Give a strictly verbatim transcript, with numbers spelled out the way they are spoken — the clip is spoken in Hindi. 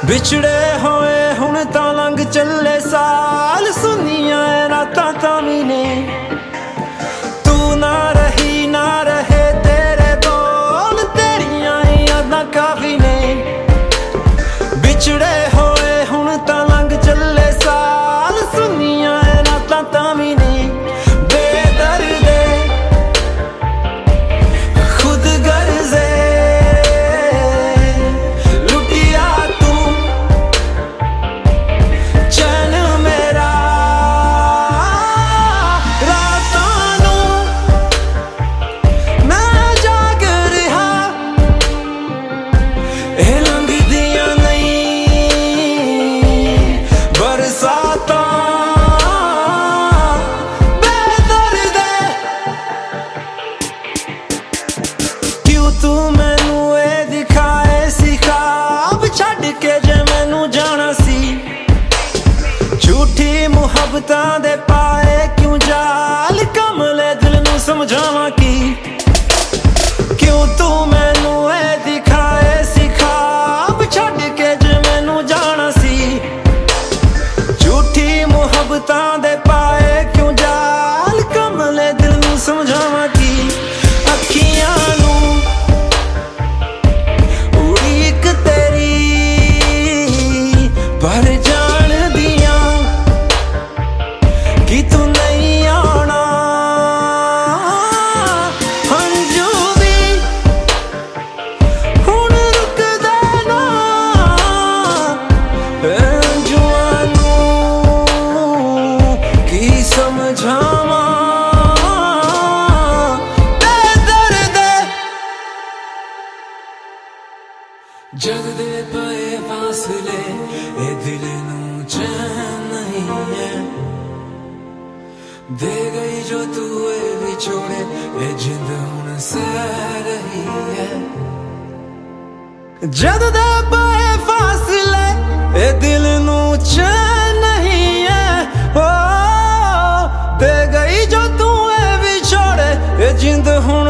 बिछड़े होए हुण तां लंघ चले साल, सुनिया रातां तावीं ने तू ना रही ना रहे तेरे बोल, तेरियां यादां काफी ने। बिछड़े होए हुण तां लंघ चले साल, सुनिया रातां तावीं ने। बेदर्दे खुद गर्जे लुटिया तू चैन मेरा रातां नूं मैं जाग रहा, ए लंघदियां नहीं बरसातां। बेदर्दे क्यों तू मैनू ए दिखाए सी ख्वाब, छड्ड के जे मैनू जाना सी। झूठी मुहब्बतां दे पाए क्यों जाल, कमले दिल नू समझावां की। क्यों तू मैनू ए दिखाए सी ख्वाब, छड्ड के जे मैनू जाना सी। झूठी मुहब्बतां दे पाए क्यों जाल, कमले दिल नू समझावां की। अखियां नू उड़ीक तेरी पर जान दियां कि तू नहीं आना। हंझू भी हुण रुकदे ना, हंझुआं नू की समझावां। बेदर्दे जद दे पए फासले ए दिल नू चैन नहीं है। दे गई जो तू ए विछोड़े ए जिंद हुण सह रही है। जद दे पए फासले ए दिल नू चैन नहीं है। ओ दे गई जो तू ए विछोड़े ए जिंद हुण